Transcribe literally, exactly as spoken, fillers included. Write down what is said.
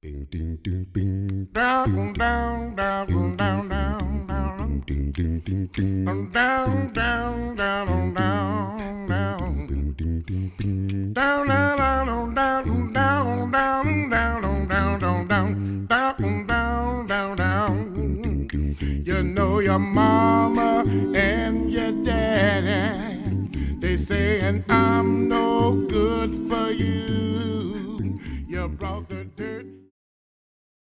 Bing, ding, ding, bing. Down, down, down, down, down, down. Ding, ding, ding, ding. Down, down, down, down, down. Ding, ding, ding, ding. Down, down, down, down, down, down, down, down, down, down, down, down, down, down. You know your mama and your daddy, they saying I'm no good for you. You brought the dirt.